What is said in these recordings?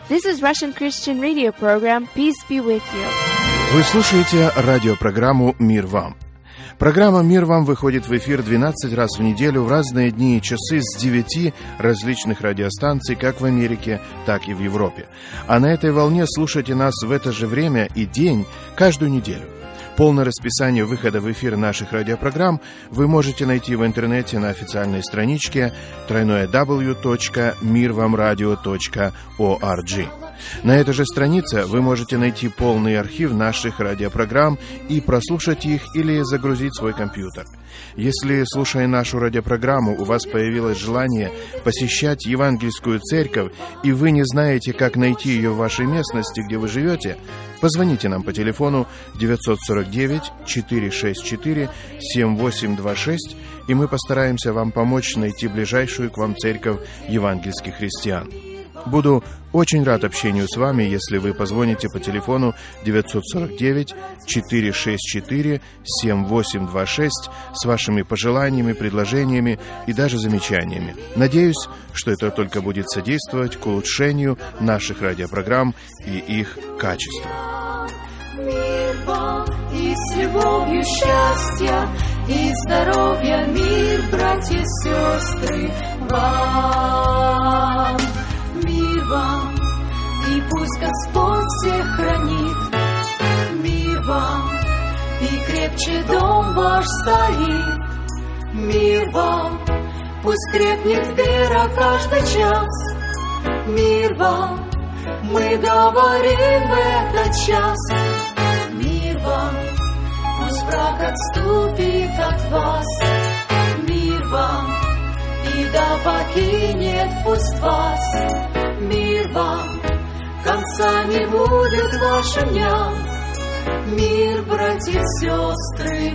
This is Russian Christian Radio program. Peace be with you. Вы слушаете радиопрограмму «Мир вам». Программа «Мир вам» выходит в эфир 12 раз в неделю в разные дни и часы с 9 различных радиостанций, как в Америке, так и в Европе. А на этой волне слушайте нас в это же время и день каждую неделю. Полное расписание выхода в эфир наших радиопрограмм вы можете найти в интернете на официальной страничке www.mirvamradio.org. На этой же странице вы можете найти полный архив наших радиопрограмм и прослушать их или загрузить в свой компьютер. Если, слушая нашу радиопрограмму, у вас появилось желание посещать евангельскую церковь, и вы не знаете, как найти ее в вашей местности, где вы живете, позвоните нам по телефону 949-464-7826, и мы постараемся вам помочь найти ближайшую к вам церковь евангельских христиан. Буду очень рад общению с вами, если вы позвоните по телефону 949-464-7826 с вашими пожеланиями, предложениями и даже замечаниями. Надеюсь, что это только будет содействовать к улучшению наших радиопрограмм и их качества. Мир вам и с любовью счастья и здоровья, мир, братья и сестры, вам. Мир вам, и пусть Господь всех хранит. Мир вам, и крепче дом ваш стоит. Мир вам, пусть крепнет вера каждый час. Мир вам, мы говорим в этот час. Мир вам, пусть враг отступит от вас. Мир вам, и да покинет пусть вас. Мир вам, конца не будет вашим дням. Мир, братья и сестры,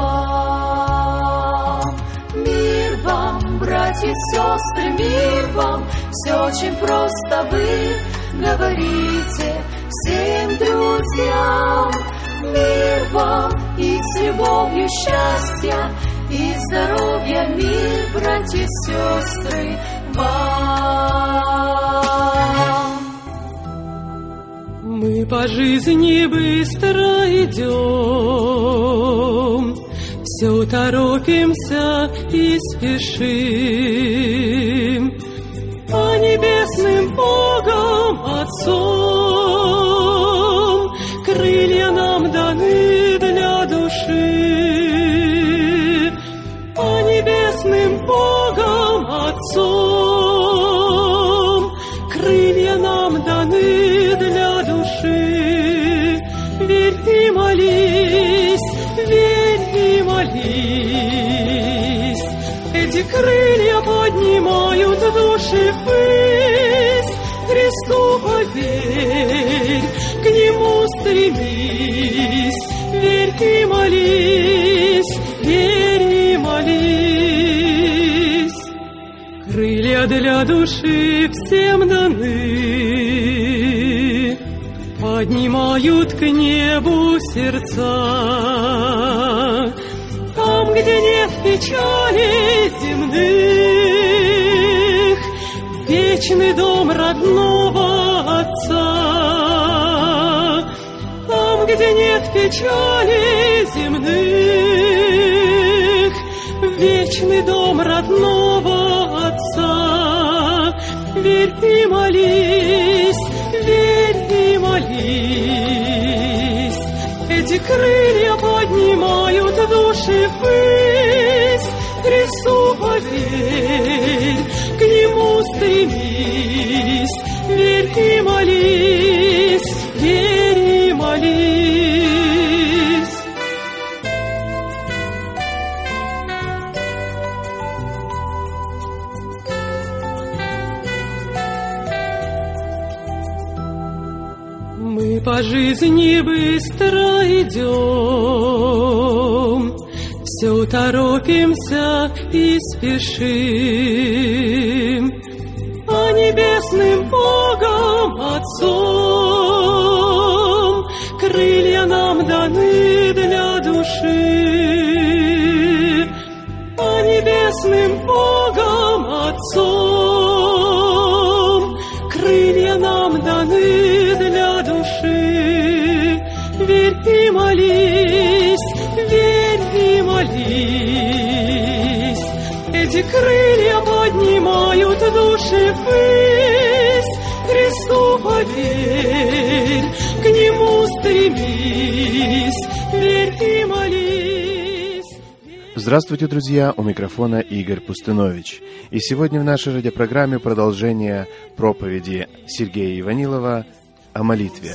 вам. Мир вам, братья и сестры, мир вам. Все очень просто, вы говорите всем друзьям. Мир вам и с любовью счастья и здоровья, мир, братья и сестры, вам. Мы по жизни быстро идем, все торопимся и спешим, а небесным Богом Отцом крылья нам даны для души, а небесным Богом Отцом крылья нам даны для души. Верь и молись, верь и молись. Эти крылья поднимают души ввысь. Христу поверь, к Нему стремись. Верь и молись, верь и молись. Крылья для души всем даны, поднимают к небу сердца. Там, где нет печали земных, вечный дом родного Отца. Там, где нет печали земных, вечный дом родного Отца. Верь и молись, верь и молись. Эти крылья поднимают души ввысь. Христу поверь, к Нему стремись. Верь и молись, верь и молись. Мы по жизни быстро идем, все торопимся и спешим, а небесным Богом Отцом крылья нам даны для души, а небесным Богом Отцом крылья нам даны эти крылья поднимают души ввысь. Христу поверь, к Нему стремись, верь и молись. Здравствуйте, друзья! У микрофона Игорь Пустынович. И сегодня в нашей радиопрограмме продолжение проповеди Сергея Иванилова о молитве.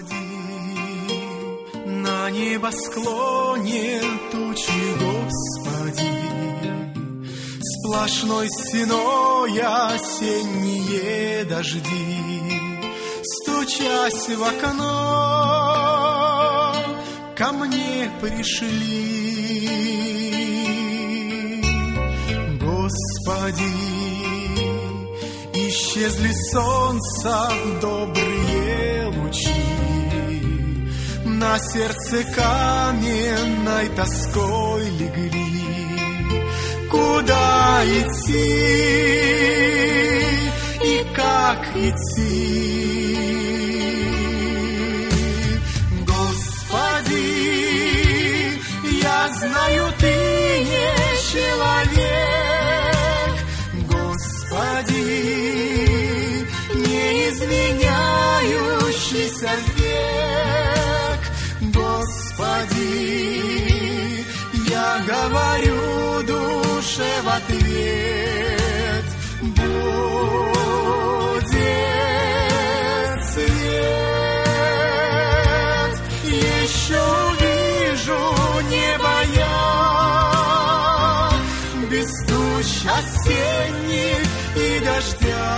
На небосклоне тучи, Господи, сплошной стеной осенние дожди, стучась в окно, ко мне пришли. Господи, исчезли солнца добрые лучи, на сердце каменной тоской легли. Куда идти и как идти? Господи, я знаю, Ты не человек. Господи, не изменяющийся век. Господи, я говорю душе в ответ: будет свет. Еще увижу небо я, без туч осенних и дождя.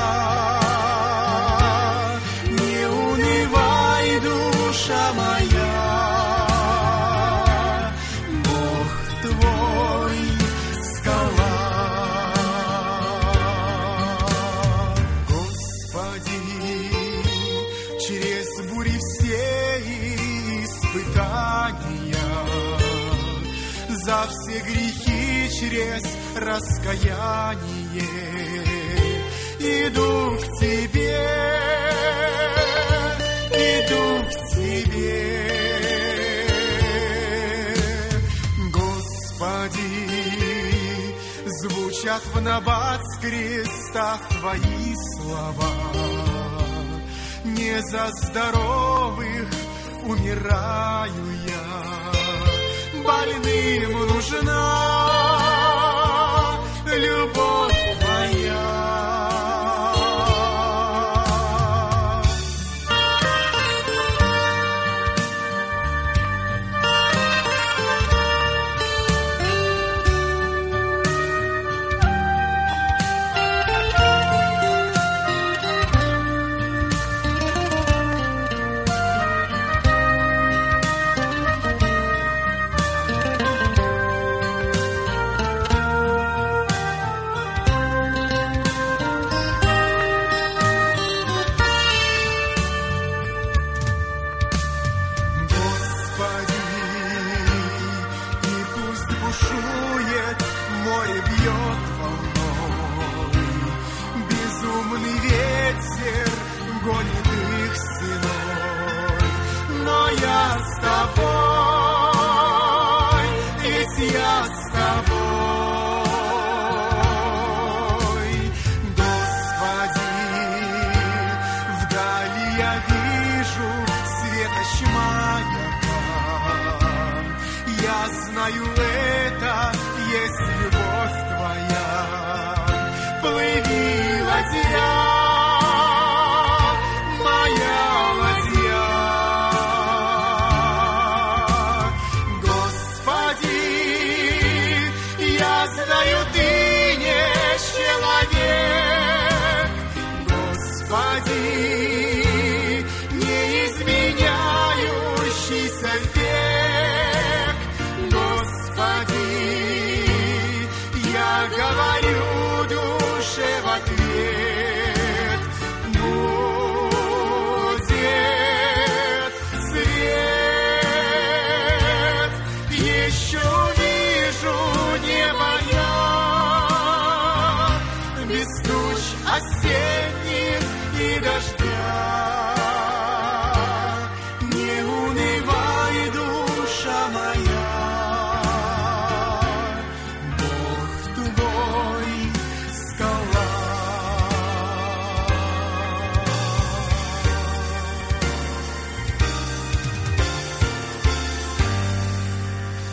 Не унывай, душа моя, Бог твой скала. Господи, через бури все испытания, за все грехи через раскаяние иду к Тебе, иду к Тебе. Господи, звучат в набат с крестах Твои слова. Не за здоровых умираю я, больным нужна любовь Твоя. Бог твой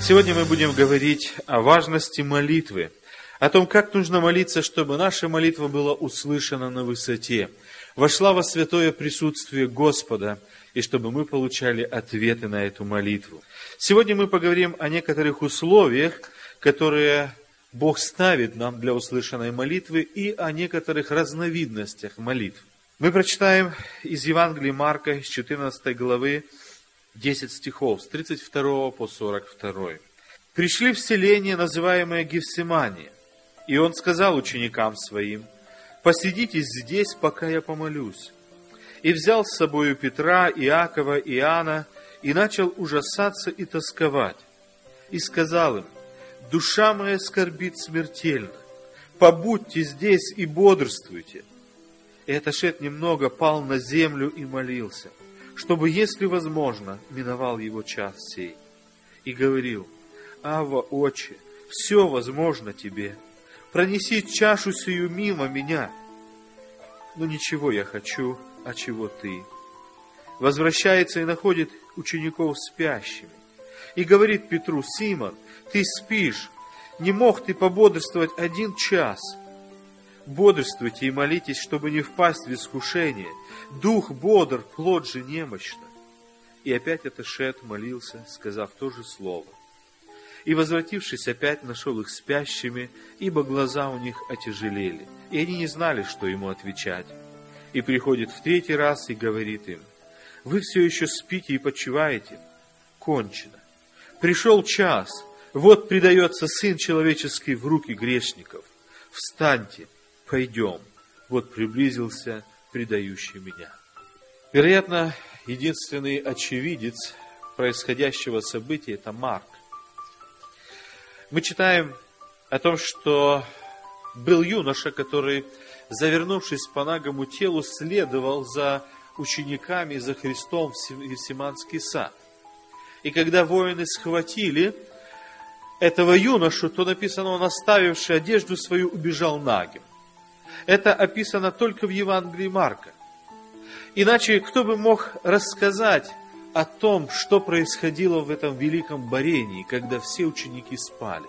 Сегодня мы будем говорить о важности молитвы, о том, как нужно молиться, чтобы наша молитва была услышана на высоте, вошла во святое присутствие Господа, и чтобы мы получали ответы на эту молитву. Сегодня мы поговорим о некоторых условиях, которые Бог ставит нам для услышанной молитвы, и о некоторых разновидностях молитв. Мы прочитаем из Евангелия Марка, из 14 главы, 10 стихов, с 32 по 42. «Пришли в селение, называемое Гефсимания, и он сказал ученикам своим: посидите здесь, пока я помолюсь. И взял с собою Петра, Иакова и Иоанна, и начал ужасаться и тосковать. И сказал им: душа моя скорбит смертельно, побудьте здесь и бодрствуйте. И отошед немного, пал на землю и молился, чтобы, если возможно, миновал его час сей. И говорил: Авва, Отче, все возможно тебе, пронеси чашу сию мимо меня. Но ничего я хочу, а чего ты. Возвращается и находит учеников спящими. И говорит Петру: Симон, ты спишь, не мог ты пободрствовать 1 час? Бодрствуйте и молитесь, чтобы не впасть в искушение. Дух бодр, плоть же немощна. И опять отошед, молился, сказав то же слово. И, возвратившись, опять нашел их спящими, ибо глаза у них отяжелели, и они не знали, что ему отвечать. И приходит в 3-й раз и говорит им: вы все еще спите и почиваете? Кончено. Пришел час, вот предается Сын Человеческий в руки грешников. Встаньте, пойдем, вот приблизился предающий меня». Вероятно, единственный очевидец происходящего события – это Марк. Мы читаем о том, что был юноша, который, завернувшись по нагому телу, следовал за учениками, за Христом в Гефсиманский сад. И когда воины схватили этого юношу, то написано, он, оставивший одежду свою, убежал нагим. Это описано только в Евангелии Марка. Иначе кто бы мог рассказать о том, что происходило в этом великом борении, когда все ученики спали?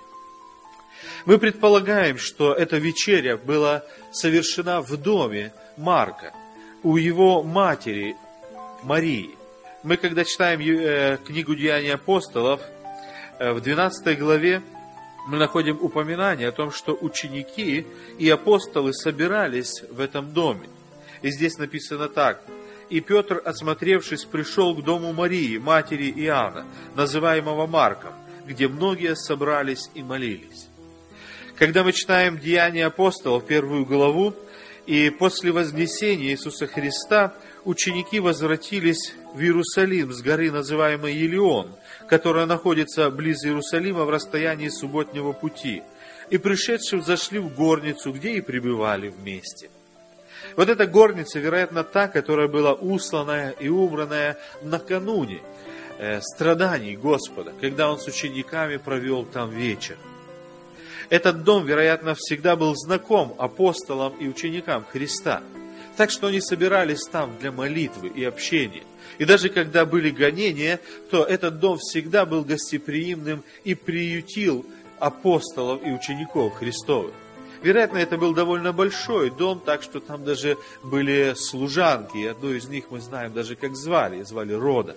Мы предполагаем, что эта вечеря была совершена в доме Марка, у его матери Марии. Мы, когда читаем книгу «Деяния апостолов», в 12 главе мы находим упоминание о том, что ученики и апостолы собирались в этом доме. И здесь написано так: «И Петр, осмотревшись, пришел к дому Марии, матери Иоанна, называемого Марком, где многие собрались и молились». Когда мы читаем «Деяния апостолов», 1 главу, и после вознесения Иисуса Христа ученики возвратились в Иерусалим с горы, называемой Елеон, которая находится близ Иерусалима в расстоянии субботнего пути. И пришедшие зашли в горницу, где и пребывали вместе. Вот эта горница, вероятно, та, которая была усланная и убранная накануне страданий Господа, когда Он с учениками провел там вечер. Этот дом, вероятно, всегда был знаком апостолам и ученикам Христа. Так что они собирались там для молитвы и общения. И даже когда были гонения, то этот дом всегда был гостеприимным и приютил апостолов и учеников Христовых. Вероятно, это был довольно большой дом, так что там даже были служанки. И одну из них мы знаем даже, как звали Рода.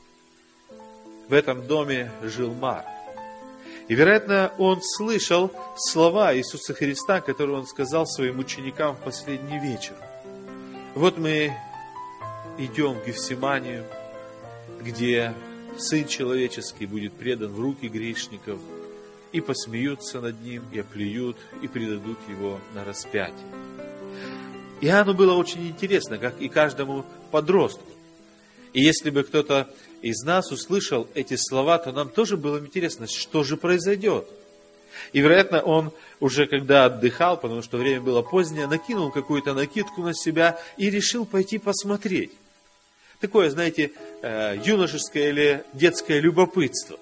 В этом доме жил Марк. И, вероятно, он слышал слова Иисуса Христа, которые он сказал своим ученикам в последний вечер. Вот мы идем в Гефсиманию, где Сын Человеческий будет предан в руки грешников, и посмеются над Ним, и оплюют, и предадут Его на распятие. Иоанну было очень интересно, как и каждому подростку. И если бы кто-то из нас услышал эти слова, то нам тоже было интересно, что же произойдет. И, вероятно, он уже когда отдыхал, потому что время было позднее, накинул какую-то накидку на себя и решил пойти посмотреть. Такое, знаете, юношеское или детское любопытство.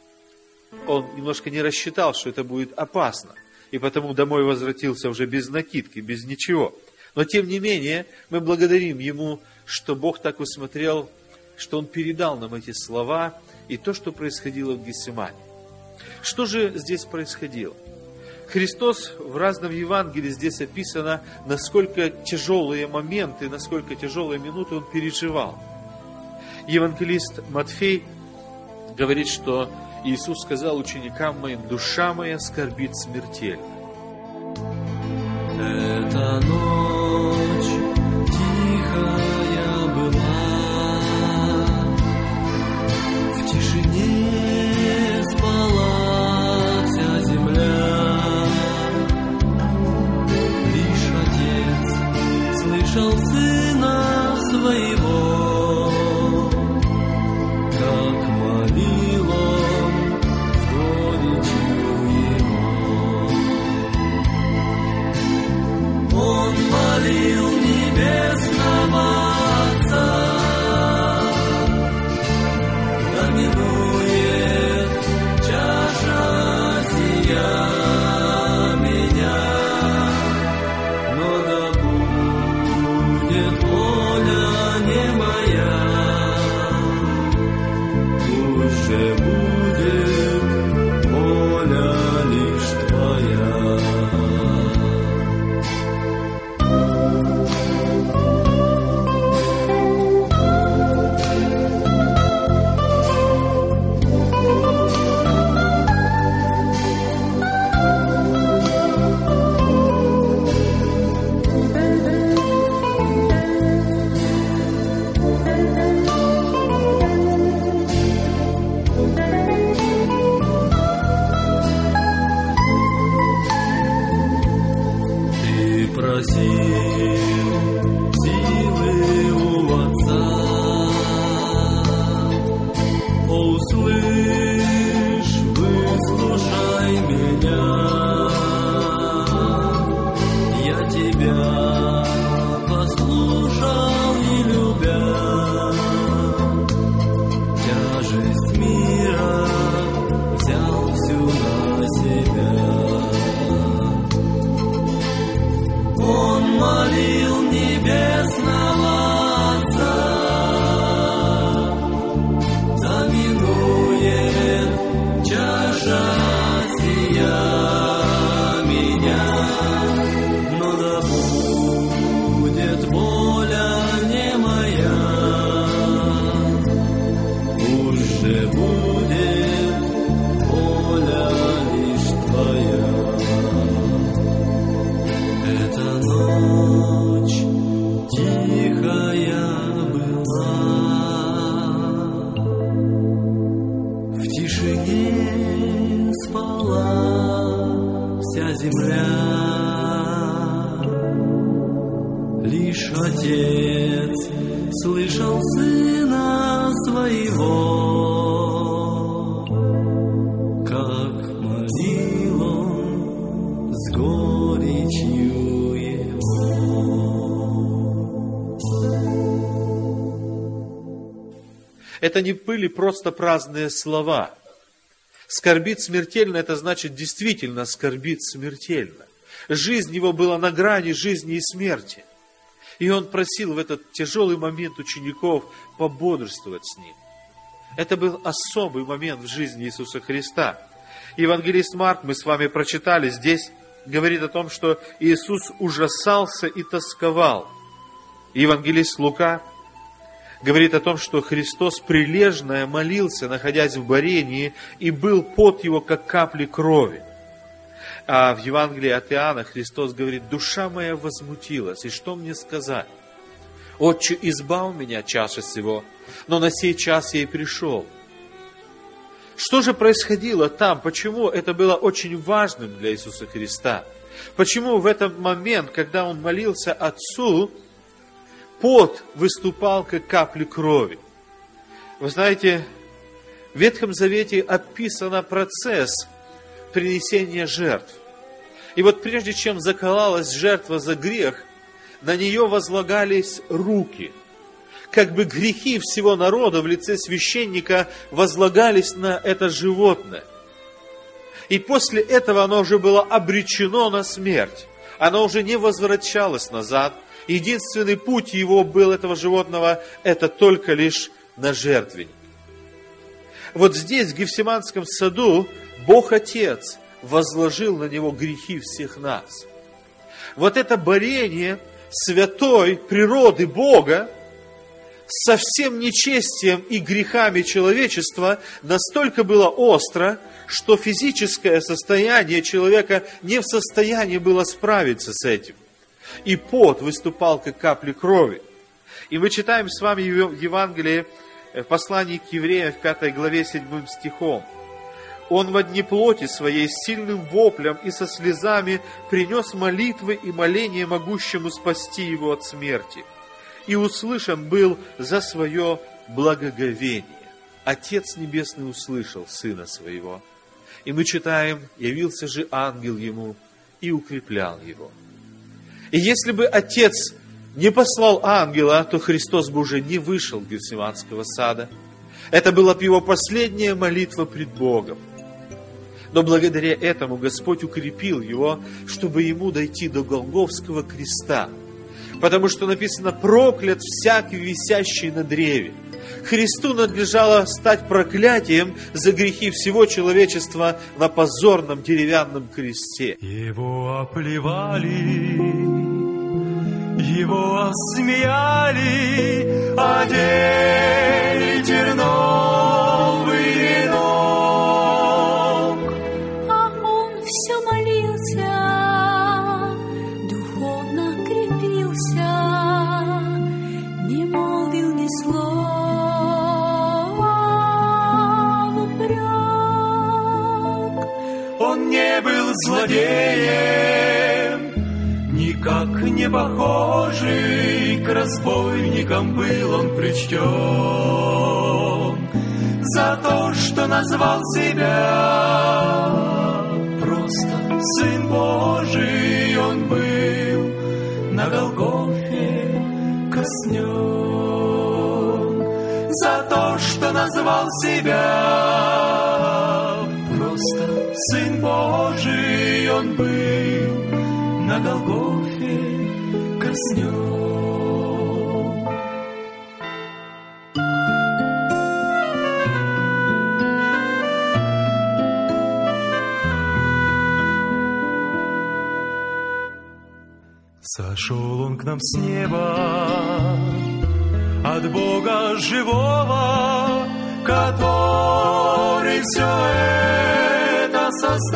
Он немножко не рассчитал, что это будет опасно, и потому домой возвратился уже без накидки, без ничего. Но, тем не менее, мы благодарим Ему, что Бог так усмотрел, что Он передал нам эти слова и то, что происходило в Гефсимании. Что же здесь происходило? Христос в разном Евангелии здесь описано, насколько тяжелые моменты, насколько тяжелые минуты Он переживал. Евангелист Матфей говорит, что Иисус сказал ученикам моим: «Душа моя скорбит смертельно». Эта ночь тихая была, в тишине спала вся земля. Лишь Отец слышал Сына Своего, как молил Он с горечью Его. Он молил небесного Отца, да минует чаша сия меня, но да будет воля не моя, уже будет воля лишь Твоя. Ты просил силы у Отца, о, услышь, выслушай меня, я тебя послушал и любя, тяжесть мира взял всю на себя. Он молил небесного Отца, да минует чаша сия меня, но да будет воля не моя, уже будет воля лишь Твоя. Эта ночь тихая была, в тишине спала вся земля. Лишь Отец слышал Сына Своего, как молил Он с горечью Его. Это не были просто праздные слова. Скорбит смертельно, это значит действительно скорбит смертельно. Жизнь его была на грани жизни и смерти. И он просил в этот тяжелый момент учеников пободрствовать с ним. Это был особый момент в жизни Иисуса Христа. Евангелист Марк, мы с вами прочитали, здесь говорит о том, что Иисус ужасался и тосковал. Евангелист Лука говорит о том, что Христос прилежно молился, находясь в борении, и был пот его, как капли крови. А в Евангелии от Иоанна Христос говорит: «Душа моя возмутилась, и что мне сказать? Отче, избав меня от чаши сего, но на сей час я и пришел». Что же происходило там? Почему это было очень важным для Иисуса Христа? Почему в этот момент, когда Он молился Отцу, пот выступал, как капли крови? Вы знаете, в Ветхом Завете описан процесс принесения жертв. И вот прежде чем заколалась жертва за грех, на нее возлагались руки. Как бы грехи всего народа в лице священника возлагались на это животное. И после этого оно уже было обречено на смерть. Оно уже не возвращалось назад. Единственный путь его был, этого животного, это только лишь на жертвенник. Вот здесь, в Гефсиманском саду, Бог Отец возложил на Него грехи всех нас. Вот это борение святой природы Бога со всем нечестием и грехами человечества настолько было остро, что физическое состояние человека не в состоянии было справиться с этим. И пот выступал, как капли крови. И мы читаем с вами в Евангелии, в послании к евреям, в 5 главе, 7 стихом. «Он во дни плоти своей с сильным воплем и со слезами принес молитвы и моления могущему спасти его от смерти. И услышан был за свое благоговение». Отец Небесный услышал Сына Своего. И мы читаем: «Явился же ангел ему и укреплял его». И если бы Отец не послал ангела, то Христос бы уже не вышел из Гефсиманского сада. Это была бы его последняя молитва пред Богом. Но благодаря этому Господь укрепил его, чтобы ему дойти до Голгофского креста. Потому что написано: «Проклят всякий, висящий на древе». Христу надлежало стать проклятием за грехи всего человечества на позорном деревянном кресте. Его оплевали, его осмеяли, одели терновый венок. А он все молился, духовно крепился, не молвил ни слова в упрек. Он не был злодеем, никак не похожий, к разбойникам был он причтен. За то, что назвал себя просто Сын Божий, он был на Голгофе казнен. За то, что назвал себя просто Сын Божий, он был на Голгофе казнен. Сошел он к нам с неба от Бога живого, который все это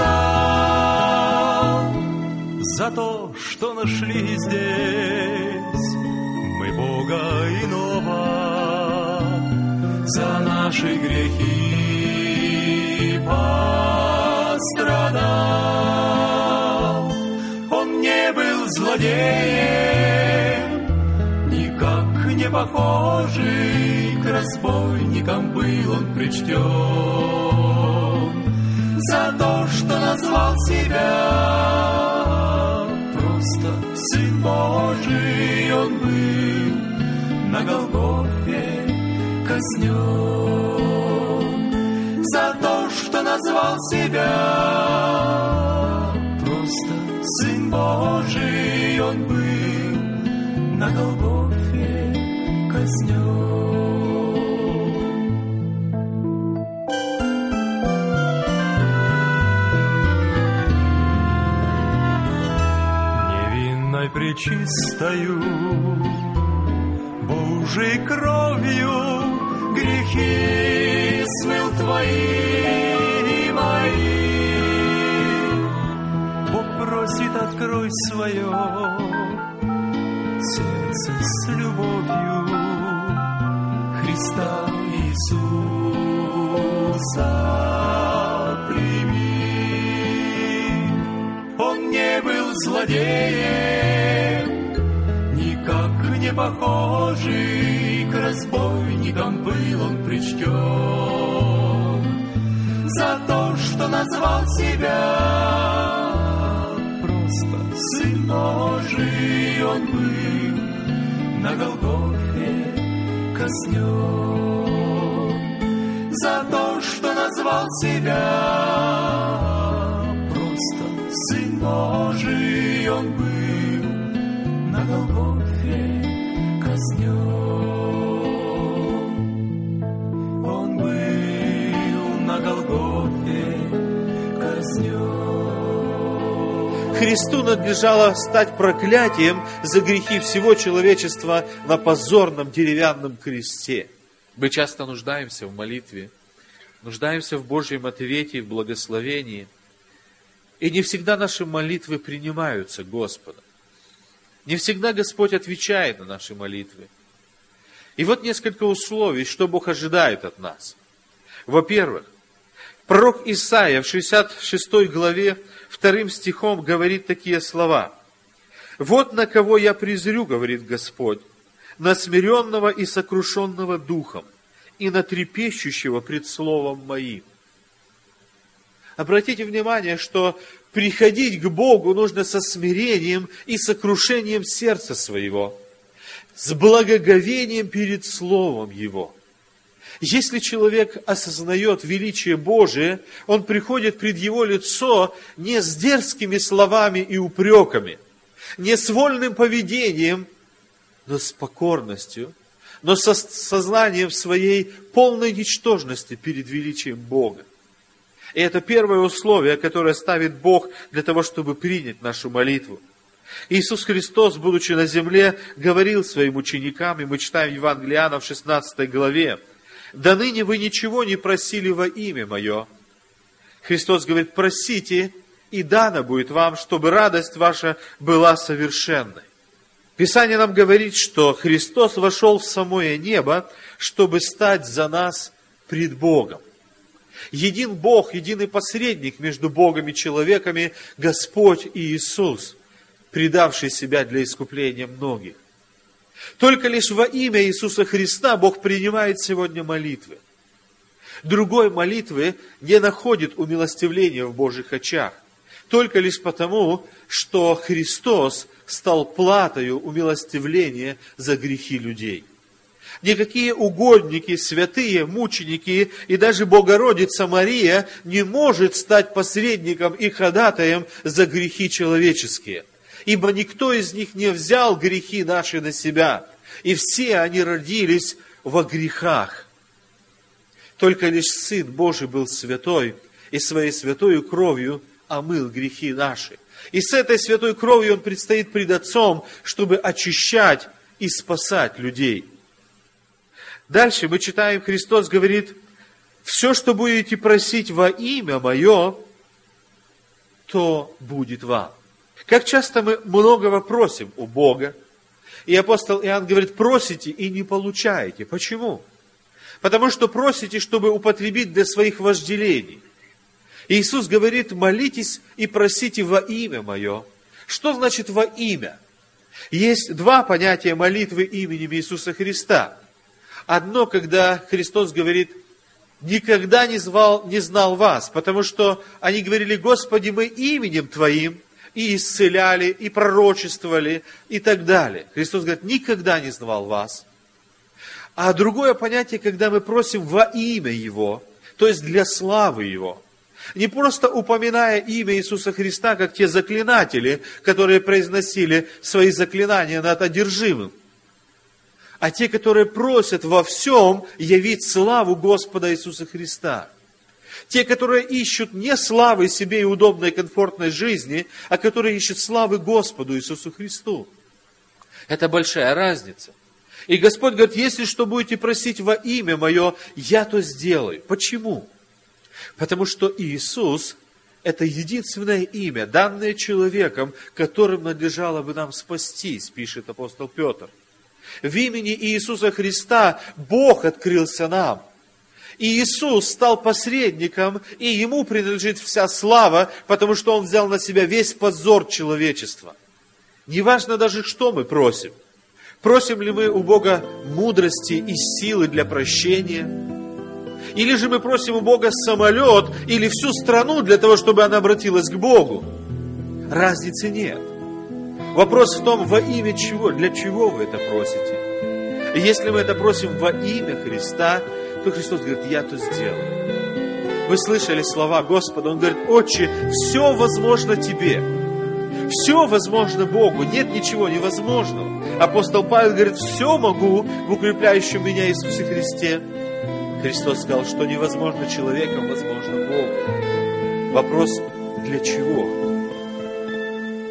создал. За то, что нашли здесь мы Бога иного, за наши грехи пострадал. Он не был злодеем, никак не похожий, к разбойникам был он причтен. За то, что назвал себя просто Сын Божий, он был на Голгофе казнен. За то, что назвал себя просто Сын Божий, он был на Голгофе казнен. Пречистою Божьей кровью грехи смыл твои и мои. Бог просит, открой свое сердце с любовью Христа Иисуса прими. Он не был злодеем, никак не похожий, к разбойникам был он причтен. За то, что назвал себя просто Сын Божий, он был на Голгофе казнен. За то, что назвал себя просто Сын Божий, он был на Голгофе казнен. Он был на Голгофе Христу надлежало стать проклятием за грехи всего человечества на позорном деревянном кресте. Мы часто нуждаемся в молитве, нуждаемся в Божьем ответе и в благословении. И не всегда наши молитвы принимаются Господом. Не всегда Господь отвечает на наши молитвы. И вот несколько условий, что Бог ожидает от нас. Во-первых, пророк Исаия в 66 главе 2 стихом говорит такие слова. «Вот на кого я презрю, говорит Господь, на смиренного и сокрушенного духом, и на трепещущего пред словом моим». Обратите внимание, что приходить к Богу нужно со смирением и сокрушением сердца своего, с благоговением перед Словом Его. Если человек осознает величие Божие, он приходит пред Его лицо не с дерзкими словами и упреками, не с вольным поведением, но с покорностью, но со сознанием своей полной ничтожности перед величием Бога. И это первое условие, которое ставит Бог для того, чтобы принять нашу молитву. Иисус Христос, будучи на земле, говорил своим ученикам, и мы читаем Евангелие Иоанна в 16 главе, «До ныне вы ничего не просили во имя Мое». Христос говорит, просите, и дано будет вам, чтобы радость ваша была совершенной. Писание нам говорит, что Христос вошел в самое небо, чтобы стать за нас пред Богом. Един Бог, единый посредник между Богом и человеками, Господь Иисус, предавший себя для искупления многих. Только лишь во имя Иисуса Христа Бог принимает сегодня молитвы. Другой молитвы не находит умилостивления в Божьих очах. Только лишь потому, что Христос стал платою умилостивления за грехи людей. Никакие угодники, святые, мученики и даже Богородица Мария не может стать посредником и ходатаем за грехи человеческие. Ибо никто из них не взял грехи наши на себя, и все они родились во грехах. Только лишь Сын Божий был святой, и своей святою кровью омыл грехи наши. И с этой святой кровью Он предстоит пред Отцом, чтобы очищать и спасать людей. Дальше мы читаем, Христос говорит, все, что будете просить во имя Мое, то будет вам. Как часто мы многого просим у Бога, и апостол Иоанн говорит, просите и не получаете. Почему? Потому что просите, чтобы употребить для своих вожделений. Иисус говорит, молитесь и просите во имя Мое. Что значит во имя? Есть два понятия молитвы именем Иисуса Христа. Одно, когда Христос говорит, никогда не знал вас, потому что они говорили, Господи, мы именем Твоим и исцеляли, и пророчествовали, и так далее. Христос говорит, никогда не знал вас. А другое понятие, когда мы просим во имя Его, то есть для славы Его. Не просто упоминая имя Иисуса Христа, как те заклинатели, которые произносили свои заклинания над одержимым, а те, которые просят во всем явить славу Господа Иисуса Христа. Те, которые ищут не славы себе и удобной, комфортной жизни, а которые ищут славы Господу Иисусу Христу. Это большая разница. И Господь говорит, если что будете просить во имя Мое, я то сделаю. Почему? Потому что Иисус – это единственное имя, данное человеком, которым надлежало бы нам спастись, пишет апостол Петр. В имени Иисуса Христа Бог открылся нам. И Иисус стал посредником, и Ему принадлежит вся слава, потому что Он взял на себя весь позор человечества. Неважно даже, что мы просим. Просим ли мы у Бога мудрости и силы для прощения? Или же мы просим у Бога самолет или всю страну для того, чтобы она обратилась к Богу? Разницы нет. Вопрос в том, во имя чего, для чего вы это просите. И если мы это просим во имя Христа, то Христос говорит, я то сделаю. Вы слышали слова Господа, Он говорит, Отче, все возможно Тебе. Все возможно Богу, нет ничего невозможного. Апостол Павел говорит, все могу в укрепляющем меня Иисусе Христе. Христос сказал, что невозможно человеком, возможно Богу. Вопрос, для чего?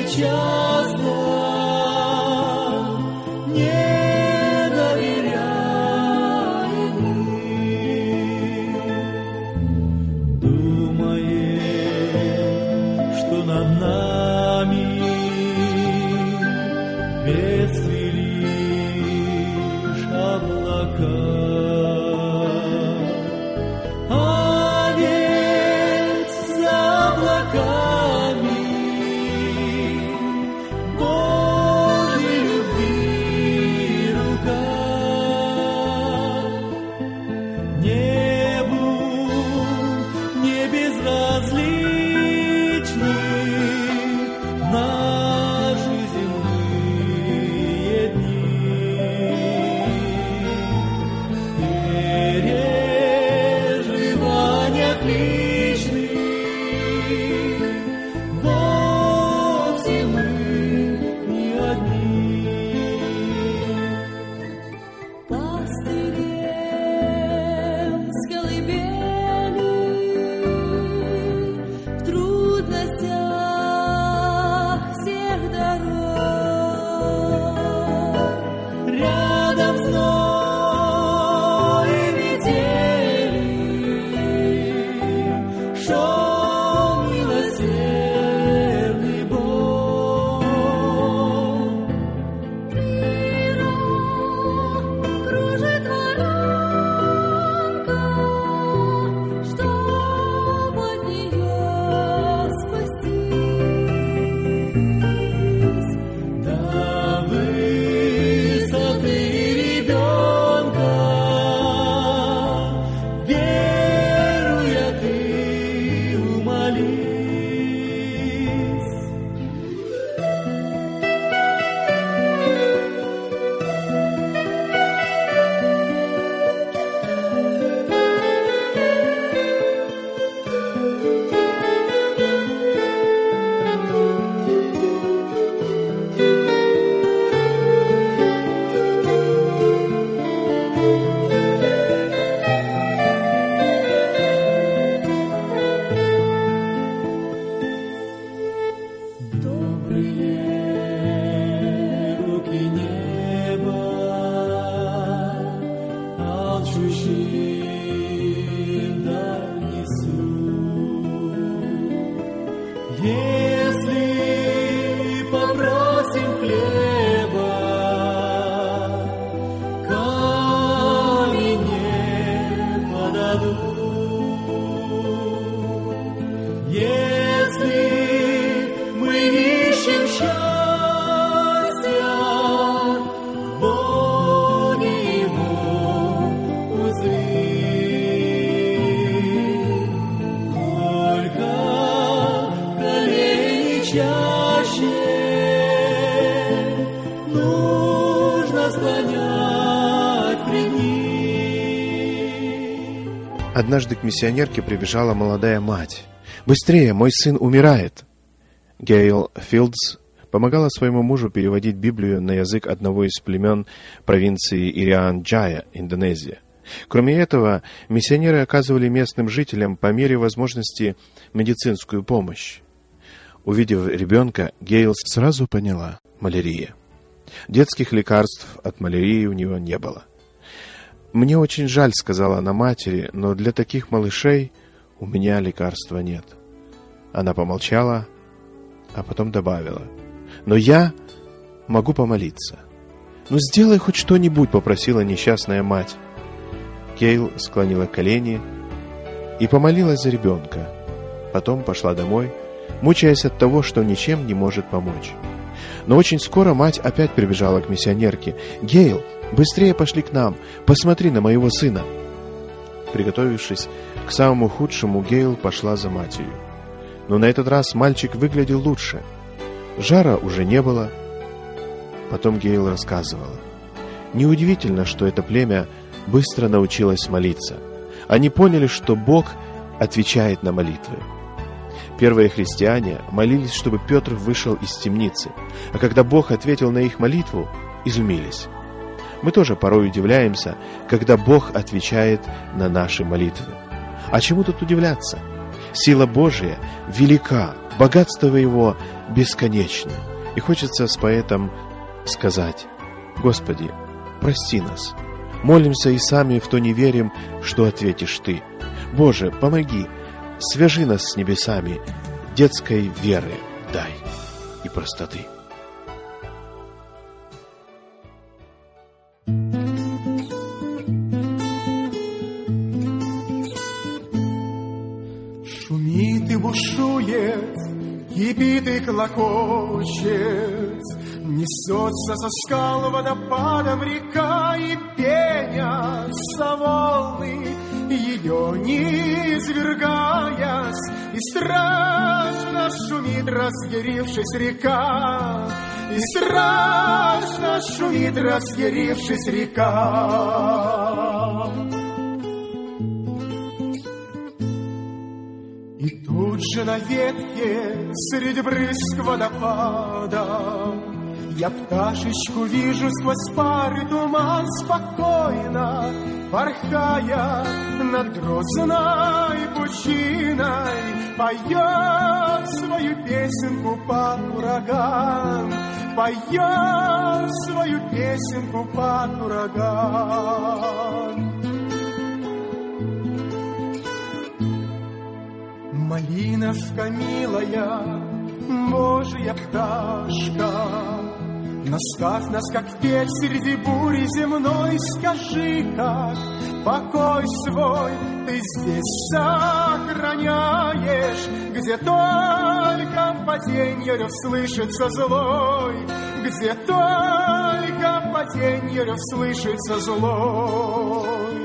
нечестно, не доверяем мы. Думаем, что над нами бедствий лишь облака. А ведь за облаками Божьей любви рука. Небу не безразличны наши земные дни. В переживаниях личных вовсе мы не одни. Пастырем с колыбели в трудностях всех дорог, рядом с мной метели, шел милосердный Бог. Мира кружит воронка, чтоб от нее спастись. До высоты ребенка, веруя, ты умолись. Добрые руки неба, алчущим дар несут. Если попросим хлеба, камень не подадут. Если мы ищем счастья, в Боге его узрим. Только колени чаще нужно склонять пред ним. Однажды к миссионерке прибежала молодая мать. «Быстрее, мой сын умирает!» Гейл Филдс помогала своему мужу переводить Библию на язык одного из племен провинции Ириан-Джая, Индонезия. Кроме этого, миссионеры оказывали местным жителям по мере возможности медицинскую помощь. Увидев ребенка, Гейл сразу поняла – малярия. Детских лекарств от малярии у него не было. «Мне очень жаль», — сказала она матери, — «но для таких малышей у меня лекарства нет». Она помолчала, а потом добавила: «Но я могу помолиться». «Ну, сделай хоть что-нибудь», — попросила несчастная мать. Гейл склонила колени и помолилась за ребенка. Потом пошла домой, мучаясь от того, что ничем не может помочь. Но очень скоро мать опять прибежала к миссионерке. «Гейл, быстрее пошли к нам, посмотри на моего сына». Приготовившись к самому худшему, Гейл пошла за матерью. Но на этот раз мальчик выглядел лучше. Жара уже не было. Потом Гейл рассказывала: неудивительно, что это племя быстро научилось молиться. Они поняли, что Бог отвечает на молитвы. Первые христиане молились, чтобы Петр вышел из темницы, а когда Бог ответил на их молитву, изумились. Мы тоже порой удивляемся, когда Бог отвечает на наши молитвы. А чему тут удивляться? Сила Божия велика Богатство Его бесконечно. И хочется с поэтом сказать: Господи, прости нас. Молимся и сами в то не верим, что ответишь Ты. Боже, помоги, свяжи нас с небесами, детской веры дай и простоты. Шумит и бушует, кипит и клокочет, несется со скал водопадом река, и пенятся волны, ее не извергаясь, и страшно шумит, разъярившись река, и страшно шумит, разъярившись река. И тут же на ветке, среди брызг водопада, я пташечку вижу сквозь пар и туман, спокойно порхая над грозной пучиной, поет свою песенку под ураган, поет свою песенку под ураган. Малиновка милая, Божья пташка, наставь нас, как петь среди бури земной, скажи, как покой свой ты здесь сохраняешь, где только паденье рев слышится злой, где только паденье рев слышится злой.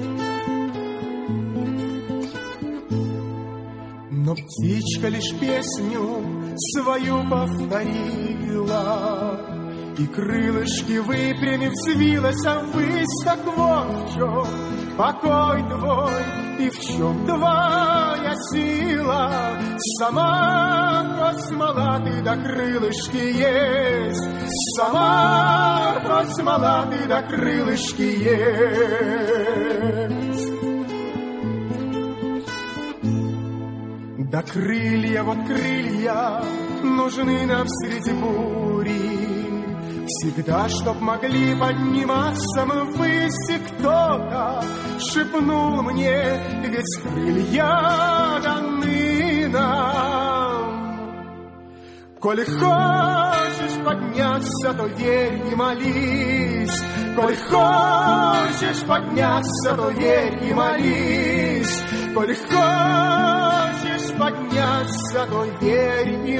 Но птичка лишь песню свою повторила, и крылышки выпрямив взвилась ввысь. Так вот в чем покой твой, и в чем твоя сила. Сама хоть смола ты да крылышки есть, сама хоть смола ты да крылышки есть. Да крылья, вот крылья, нужны нам среди бури, всегда, чтоб могли подниматься мы ввысь. И кто-то шепнул мне, ведь крылья даны нам. Коль хочешь подняться, то верь, не молись. Коль хочешь подняться, то верь, не молись. Коль хочешь подняться, то верь, не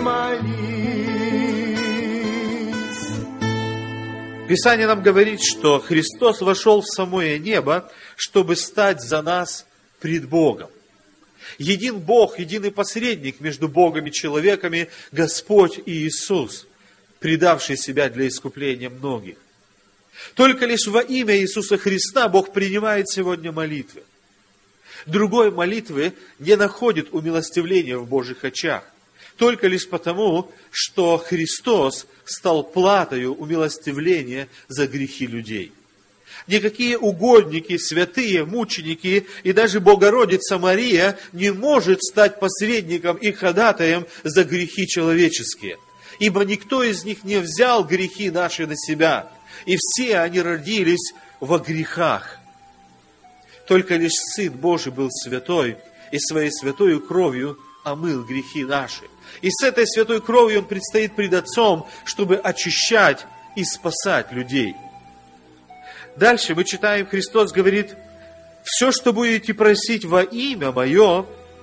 молись. Писание нам говорит, что Христос вошел в самое небо, чтобы стать за нас пред Богом. Един Бог, единый посредник между Богом и человеками, Господь Иисус, предавший себя для искупления многих. Только лишь во имя Иисуса Христа Бог принимает сегодня молитвы. Другой молитвы не находит умилостивления в Божьих очах. Только лишь потому, что Христос стал платою умилостивления за грехи людей. Никакие угодники, святые, мученики и даже Богородица Мария не может стать посредником и ходатаем за грехи человеческие. Ибо никто из них не взял грехи наши на себя, и все они родились во грехах. Только лишь Сын Божий был святой, и своей святою кровью омыл грехи наши. И с этой святой кровью Он предстоит пред Отцом, чтобы очищать и спасать людей. Дальше мы читаем, Христос говорит: все, что будете просить во имя Мое,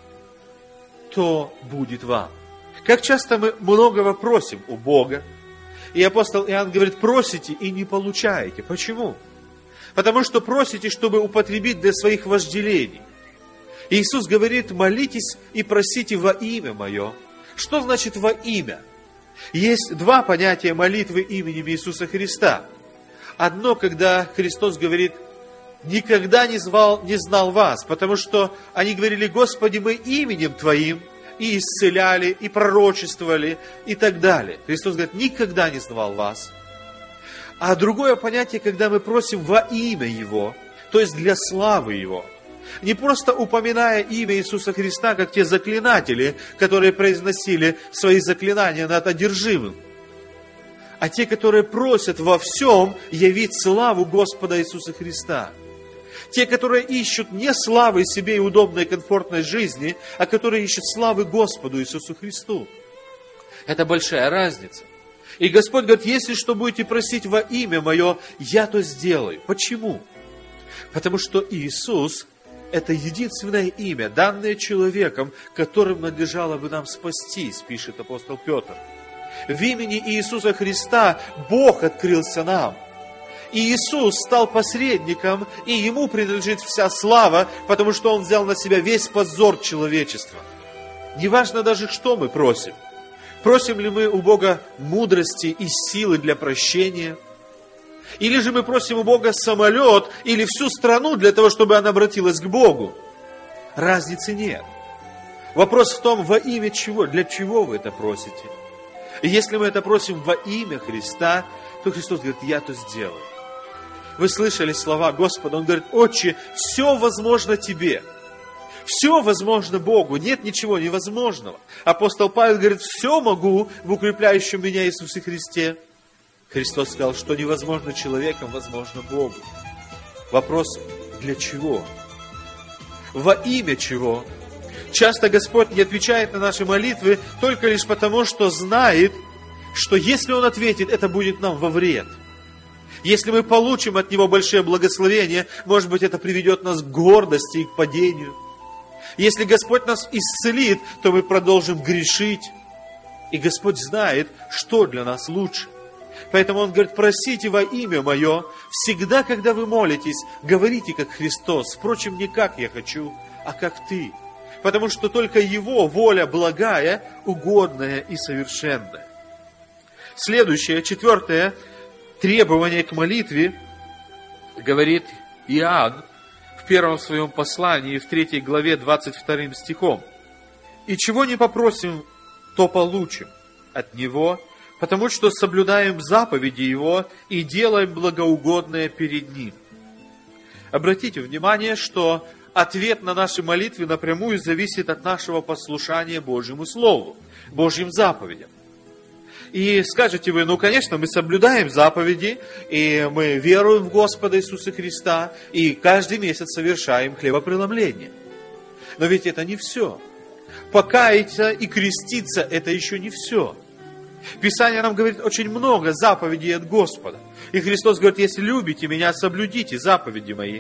то будет вам. Как часто мы многого просим у Бога, и апостол Иоанн говорит: просите и не получаете. Почему? Потому что просите, чтобы употребить для своих вожделений. Иисус говорит: молитесь и просите во имя Мое. Что значит во имя? Есть два понятия молитвы именем Иисуса Христа. Одно, когда Христос говорит: никогда не знал вас, потому что они говорили: Господи, мы именем Твоим и исцеляли, и пророчествовали, и так далее. Христос говорит: никогда не знал вас. А другое понятие, когда мы просим во имя Его, то есть для славы Его. Не просто упоминая имя Иисуса Христа, как те заклинатели, которые произносили свои заклинания над одержимым, а те, которые просят во всем явить славу Господа Иисуса Христа. Те, которые ищут не славы себе и удобной, комфортной жизни, а которые ищут славы Господу Иисусу Христу. Это большая разница. И Господь говорит, если что будете просить во имя Мое, я то сделаю. Почему? Потому что Иисус – это единственное имя, данное человеком, которым надлежало бы нам спастись, пишет апостол Петр. В имени Иисуса Христа Бог открылся нам. И Иисус стал посредником, и Ему принадлежит вся слава, потому что Он взял на себя весь позор человечества. Неважно даже, что мы просим. Просим ли мы у Бога мудрости и силы для прощения? Или же мы просим у Бога самолет или всю страну для того, чтобы она обратилась к Богу? Разницы нет. Вопрос в том, во имя чего, для чего вы это просите. И если мы это просим во имя Христа, то Христос говорит, я то сделаю. Вы слышали слова Господа, Он говорит, Отче, все возможно Тебе. Все возможно Богу, нет ничего невозможного. Апостол Павел говорит, все могу в укрепляющем меня Иисусе Христе. Христос сказал, что невозможно человеком, возможно Богу. Вопрос, для чего? Во имя чего? Часто Господь не отвечает на наши молитвы только лишь потому, что знает, что если Он ответит, это будет нам во вред. Если мы получим от Него большое благословение, может быть, это приведет нас к гордости и к падению. Если Господь нас исцелит, то мы продолжим грешить. И Господь знает, что для нас лучше. Поэтому Он говорит, просите во имя Мое, всегда, когда вы молитесь, говорите, как Христос. Впрочем, не как я хочу, а как Ты. Потому что только Его воля благая, угодная и совершенная. Следующее, 4 требование к молитве, говорит Иоанн в первом своем послании, в 3 главе 22 стихом. «И чего не попросим, то получим от Него, потому что соблюдаем заповеди Его и делаем благоугодное перед Ним». Обратите внимание, что ответ на наши молитвы напрямую зависит от нашего послушания Божьему Слову, Божьим заповедям. И скажете вы, ну, конечно, мы соблюдаем заповеди, и мы веруем в Господа Иисуса Христа, и каждый месяц совершаем хлебопреломление. Но ведь это не все. Покаяться и креститься – это еще не все. Писание нам говорит очень много заповедей от Господа. И Христос говорит, если любите Меня, соблюдите заповеди Мои.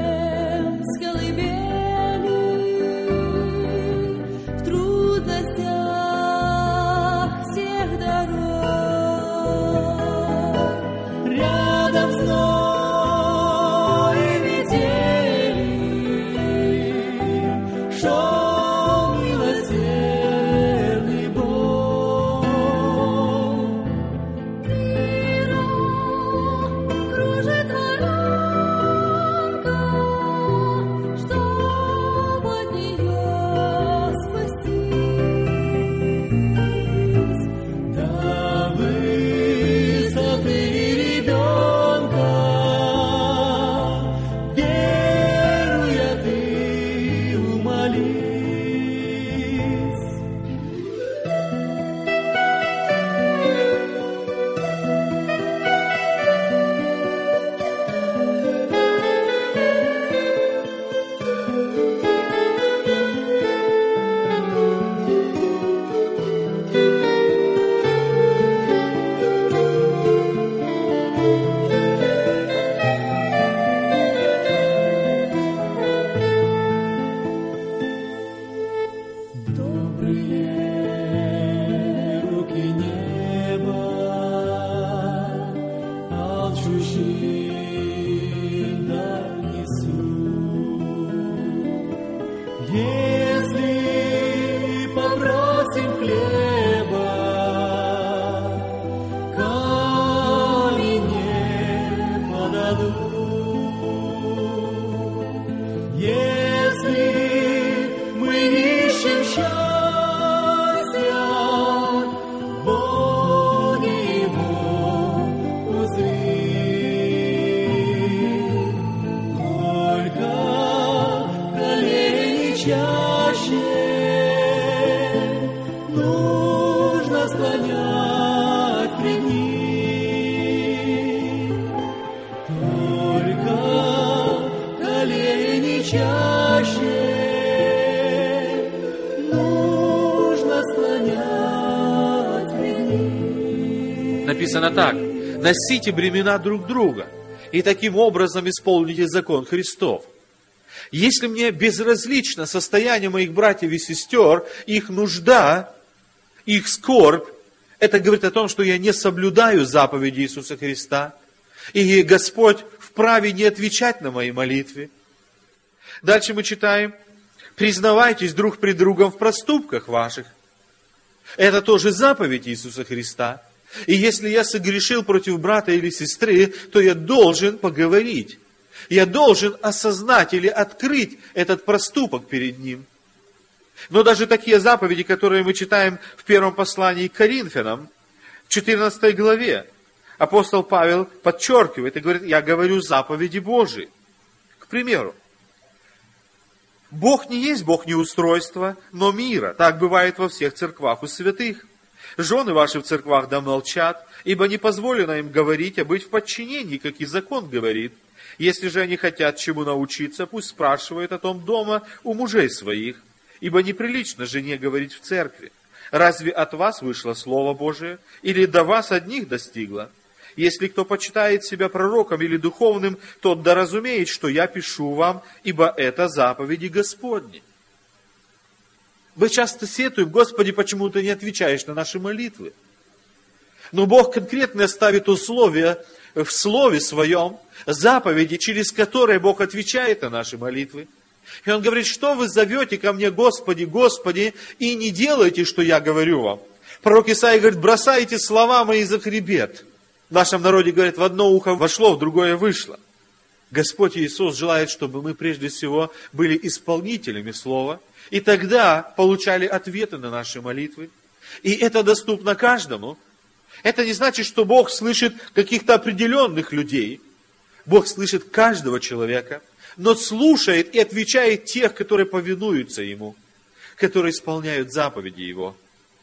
Трудностях чаще нужно склонять пред ним. Только колени чаще нужно склонять пред ним. Написано так: носите бремена друг друга, и таким образом исполните закон Христов. Если мне безразлично состояние моих братьев и сестер, их нужда, их скорбь, это говорит о том, что я не соблюдаю заповеди Иисуса Христа, и Господь вправе не отвечать на мои молитвы. Дальше мы читаем: признавайтесь друг пред другом в проступках ваших. Это тоже заповедь Иисуса Христа. И если я согрешил против брата или сестры, то я должен поговорить. Я должен осознать или открыть этот проступок перед ним. Но даже такие заповеди, которые мы читаем в первом послании к Коринфянам, в 14 главе, апостол Павел подчеркивает и говорит: я говорю заповеди Божии. К примеру, Бог не есть Бог неустройства, но мира. Так бывает во всех церквах у святых. Жены ваши в церквах да молчат, ибо не позволено им говорить, а быть в подчинении, как и закон говорит. Если же они хотят чему научиться, пусть спрашивают о том дома у мужей своих, ибо неприлично жене говорить в церкви. Разве от вас вышло Слово Божие, или до вас одних достигло? Если кто почитает себя пророком или духовным, тот да разумеет, что я пишу вам, ибо это заповеди Господни. Мы часто сетуем: Господи, почему ты не отвечаешь на наши молитвы? Но Бог конкретно ставит условия в Слове Своем, заповеди, через которые Бог отвечает на наши молитвы. И Он говорит: что вы зовете ко мне, Господи, Господи, и не делаете, что я говорю вам. Пророк Исаия говорит: бросайте слова мои за хребет. В нашем народе говорят: в одно ухо вошло, в другое вышло. Господь Иисус желает, чтобы мы прежде всего были исполнителями Слова, и тогда получали ответы на наши молитвы. И это доступно каждому. Это не значит, что Бог слышит каких-то определенных людей. Бог слышит каждого человека, но слушает и отвечает тех, которые повинуются Ему, которые исполняют заповеди Его.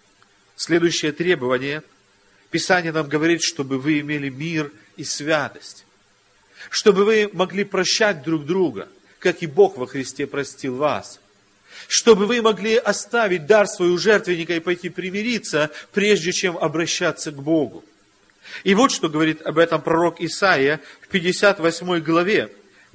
Следующее требование. Писание нам говорит, чтобы вы имели мир и святость. Чтобы вы могли прощать друг друга, как и Бог во Христе простил вас. Чтобы вы могли оставить дар свой у жертвенника и пойти примириться, прежде чем обращаться к Богу. И вот что говорит об этом пророк Исаия в 58 главе,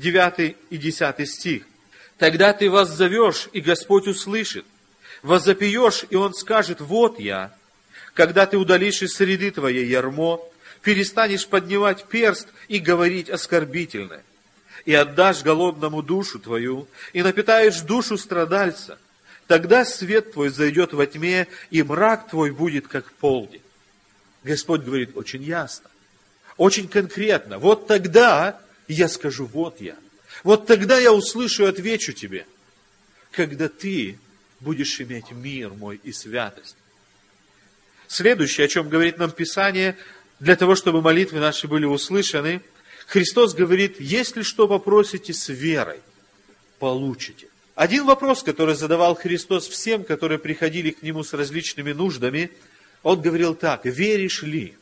9 и 10 стих. «Тогда ты воззовешь, и Господь услышит. Возопьешь, и Он скажет: вот я. Когда ты удалишь из среды твоей ярмо, перестанешь поднимать перст и говорить оскорбительное, и отдашь голодному душу твою, и напитаешь душу страдальца, тогда свет твой зайдет во тьме, и мрак твой будет как полдень». Господь говорит очень ясно, очень конкретно: вот тогда я скажу: вот я. Вот тогда я услышу и отвечу тебе, когда ты будешь иметь мир мой и святость. Следующее, о чем говорит нам Писание, для того, чтобы молитвы наши были услышаны, Христос говорит: если что попросите с верой, получите. Один вопрос, который задавал Христос всем, которые приходили к Нему с различными нуждами, Он говорил так: веришь ли?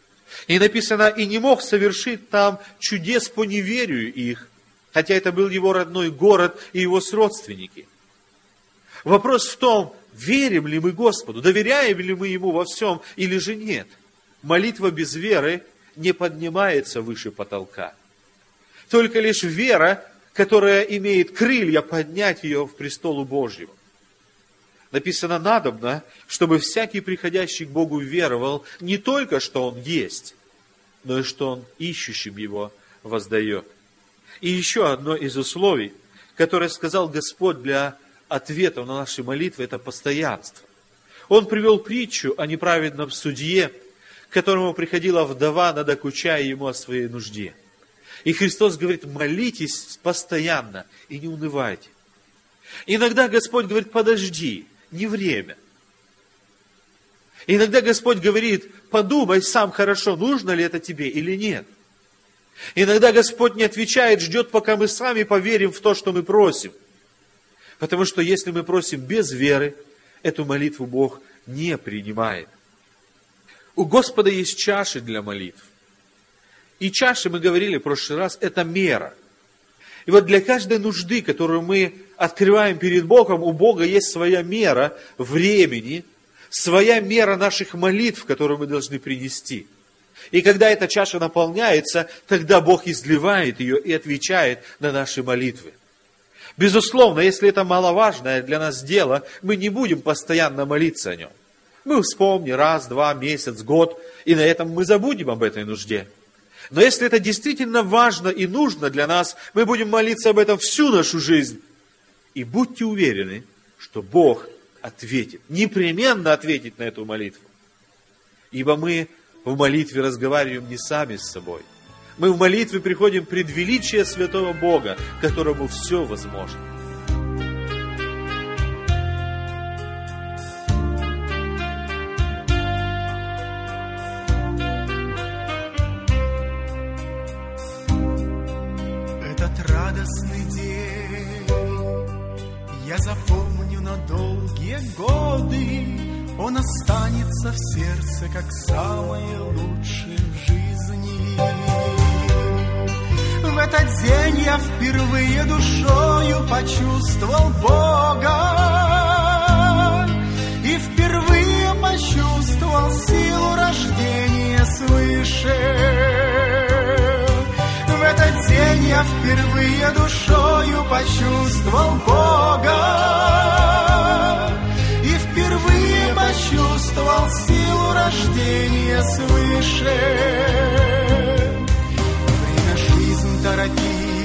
И написано: и не мог совершить там чудес по неверию их, хотя это был его родной город и его сродственники. Вопрос в том, верим ли мы Господу, доверяем ли мы Ему во всем или же нет. Молитва без веры не поднимается выше потолка. Только лишь вера, которая имеет крылья, поднять ее в престолу Божьему. Написано: надобно, чтобы всякий приходящий к Богу веровал не только, что Он есть, но и что Он ищущим Его воздает. И еще одно из условий, которое сказал Господь для ответа на наши молитвы, это постоянство. Он привел притчу о неправедном судье, к которому приходила вдова, надокучая ему о своей нужде. И Христос говорит: молитесь постоянно и не унывайте. Иногда Господь говорит: подожди, не время. Иногда Господь говорит: подумай сам хорошо, нужно ли это тебе или нет. Иногда Господь не отвечает, ждет, пока мы сами поверим в то, что мы просим. Потому что если мы просим без веры, эту молитву Бог не принимает. У Господа есть чаши для молитв. И чаши, мы говорили в прошлый раз, это мера. И вот для каждой нужды, которую мы открываем перед Богом, у Бога есть своя мера времени, своя мера наших молитв, которую мы должны принести. И когда эта чаша наполняется, тогда Бог изливает ее и отвечает на наши молитвы. Безусловно, если это маловажное для нас дело, мы не будем постоянно молиться о нем. Мы вспомним раз, два, месяц, год, и на этом мы забудем об этой нужде. Но если это действительно важно и нужно для нас, мы будем молиться об этом всю нашу жизнь. И будьте уверены, что Бог ответит, непременно ответит на эту молитву. Ибо мы в молитве разговариваем не сами с собой. Мы в молитве приходим пред величие святого Бога, которому все возможно. Этот радостный день я запомню на долгие годы. Он останется в сердце, как самое лучшее в жизни. В этот день я впервые душою почувствовал Бога и впервые почувствовал силу рождения свыше. В этот день я впервые душою почувствовал Бога и впервые почувствовал силу рождения свыше. Время жизнь торопит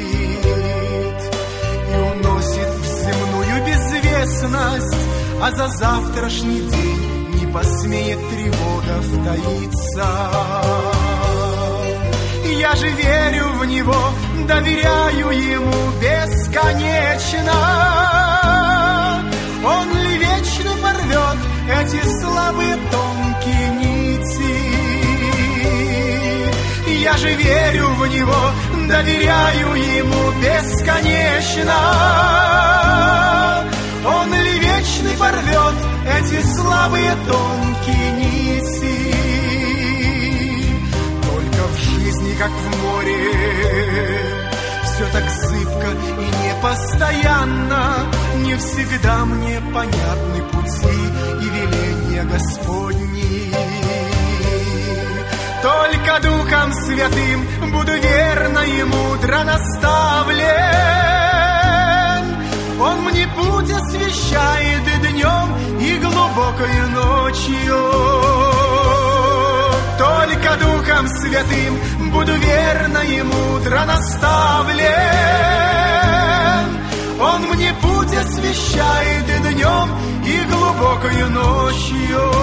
и уносит в земную безвестность, а за завтрашний день не посмеет тревога втаиться. Я же верю в Него, доверяю Ему бесконечно. Он ли вечно порвет эти слабые тонкие нити? Я же верю в Него, доверяю Ему бесконечно. Он ли вечно порвет эти слабые тонкие нити? Как в море, все так зыбко и непостоянно, не всегда мне понятны пути и веления Господни. Только Духом Святым буду верно и мудро наставлен. Он мне путь освещает и днем, и глубокой ночью. Только Духом Святым буду верно и мудро наставлен. Он мне путь освещает и днем, и глубокою ночью.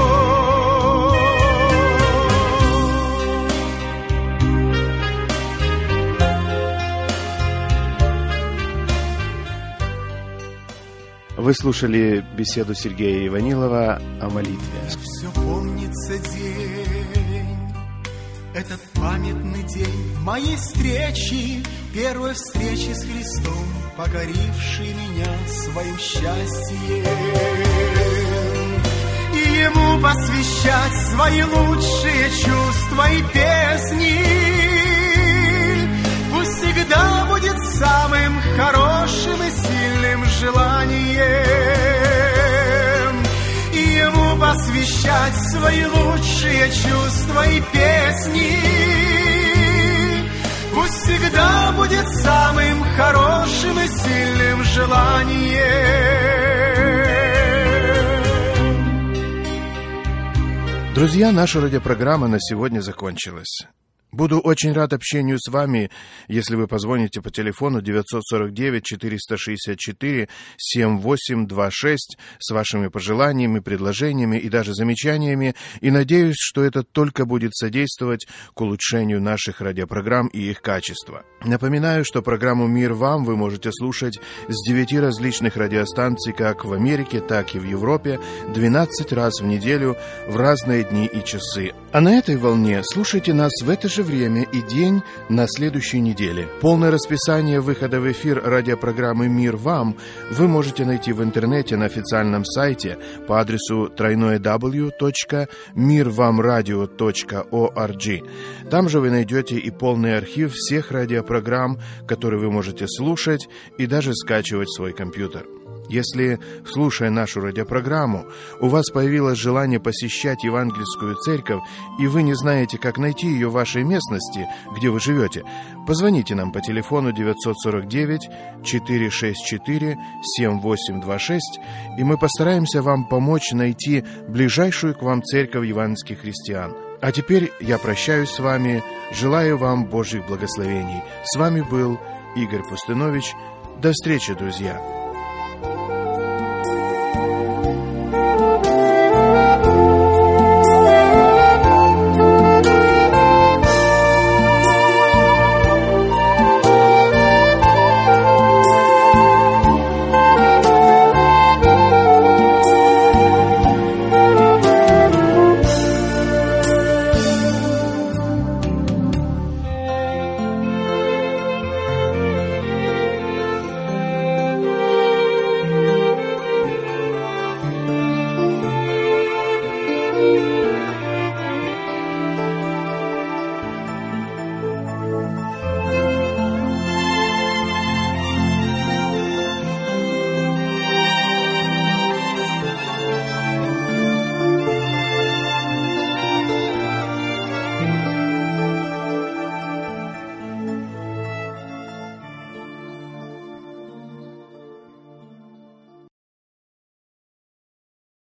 Вы слушали беседу Сергея Иванилова о молитве. Все помнится день, этот памятный день моей встречи, первой встречи с Христом, покоривший меня своим счастьем. И Ему посвящать свои лучшие чувства и песни пусть всегда будет самым хорошим и сильным желанием. И Ему посвящать свои лучшие чувства и песни пусть всегда будет самым хорошим и сильным желанием. Друзья, наша радиопрограмма на сегодня закончилась. Буду очень рад общению с вами, если вы позвоните по телефону 949-464-7826 с вашими пожеланиями, предложениями и даже замечаниями, и надеюсь, что это только будет содействовать к улучшению наших радиопрограмм и их качества. Напоминаю, что программу «Мир вам» вы можете слушать с 9 различных радиостанций как в Америке, так и в Европе 12 раз в неделю в разные дни и часы. А на этой волне слушайте нас в это же время и день на следующей неделе. Полное расписание выхода в эфир радиопрограммы «Мир вам» вы можете найти в интернете на официальном сайте по адресу www.mirvamradio.org. Там же вы найдете и полный архив всех радиопрограмм, которые вы можете слушать и даже скачивать в свой компьютер. Если, слушая нашу радиопрограмму, у вас появилось желание посещать евангельскую церковь, и вы не знаете, как найти ее в вашей местности, где вы живете, позвоните нам по телефону 949-464-7826, и мы постараемся вам помочь найти ближайшую к вам церковь евангельских христиан. А теперь я прощаюсь с вами, желаю вам Божьих благословений. С вами был Игорь Пустынович. До встречи, друзья!